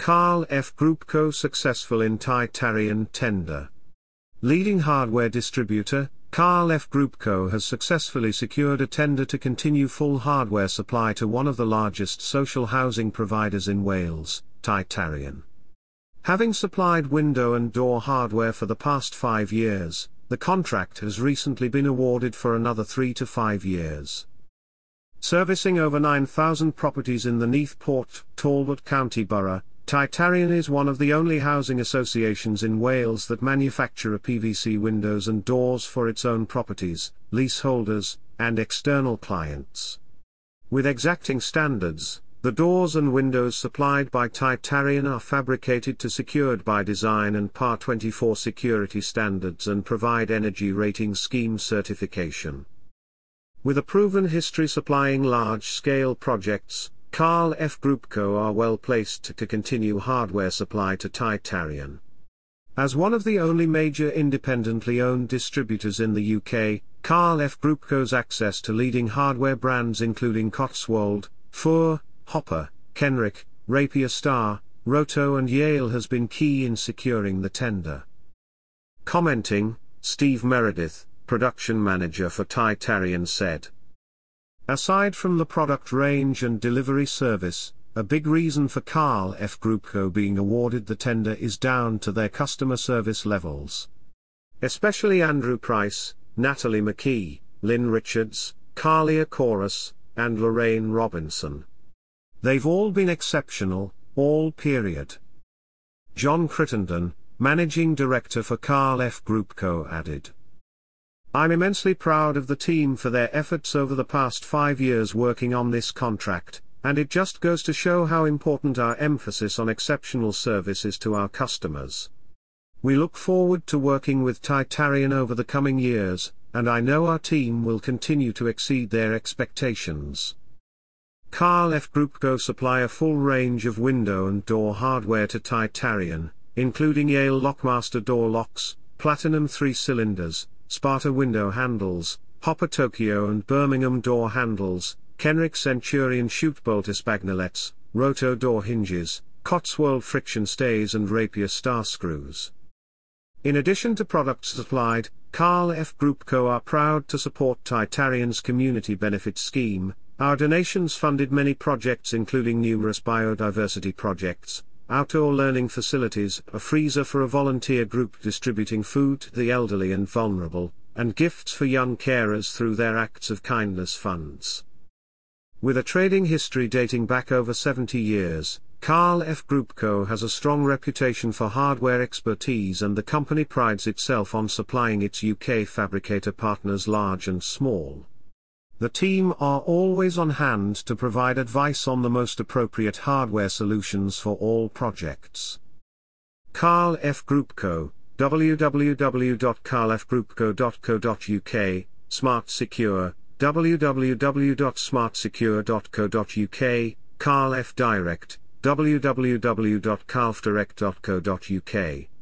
Carl F. Group Co. successful in Titarian tender. Leading hardware distributor, Carl F. Group Co. has successfully secured a tender to continue full hardware supply to one of the largest social housing providers in Wales, Titarian. Having supplied window and door hardware for the past 5 years, the contract has recently been awarded for another 3 to 5 years. Servicing over 9,000 properties in the Neath-Port, Talbot County Borough, Titarian is one of the only housing associations in Wales that manufacture PVC windows and doors for its own properties, leaseholders, and external clients. With exacting standards, the doors and windows supplied by Titarian are fabricated to Secured by Design and PAR 24 security standards and provide energy rating scheme certification. With a proven history supplying large-scale projects, Carl F. Group Co. are well placed to continue hardware supply to Titarian. As one of the only major independently owned distributors in the UK, Carl F. Group Co.'s access to leading hardware brands including Cotswold, Fur, Hopper, Kenrick, Rapier Star, Roto and Yale has been key in securing the tender. Commenting, Steve Meredith, production manager for Titarian said, "Aside from the product range and delivery service, a big reason for Carl F. Group Co. being awarded the tender is down to their customer service levels. Especially Andrew Price, Natalie McKee, Lynn Richards, Carlia Chorus, and Lorraine Robinson. They've all been exceptional, all period." John Crittenden, managing director for Carl F. Group Co. added, "I'm immensely proud of the team for their efforts over the past 5 years working on this contract, and it just goes to show how important our emphasis on exceptional service is to our customers. We look forward to working with Titarian over the coming years, and I know our team will continue to exceed their expectations." Carl F. Group Co. supply a full range of window and door hardware to Titarian, including Yale Lockmaster door locks, Platinum 3 cylinders, Sparta window handles, Hopper Tokyo and Birmingham door handles, Kenrick Centurion chute bolt espagnolets, Roto door hinges, Cotswold friction stays and Rapier Star screws. In addition to products supplied, Carl F. Group Co. are proud to support Titarian's community benefit scheme. Our donations funded many projects including numerous biodiversity projects, outdoor learning facilities, a freezer for a volunteer group distributing food to the elderly and vulnerable, and gifts for young carers through their Acts of Kindness funds. With a trading history dating back over 70 years, Carl F. Group Co. has a strong reputation for hardware expertise, and the company prides itself on supplying its UK fabricator partners large and small. The team are always on hand to provide advice on the most appropriate hardware solutions for all projects. Carl F. Group Co. www.carlfgroupco.co.uk, Smart Secure, www.smartsecure.co.uk, Carl F. Direct, www.carlfdirect.co.uk.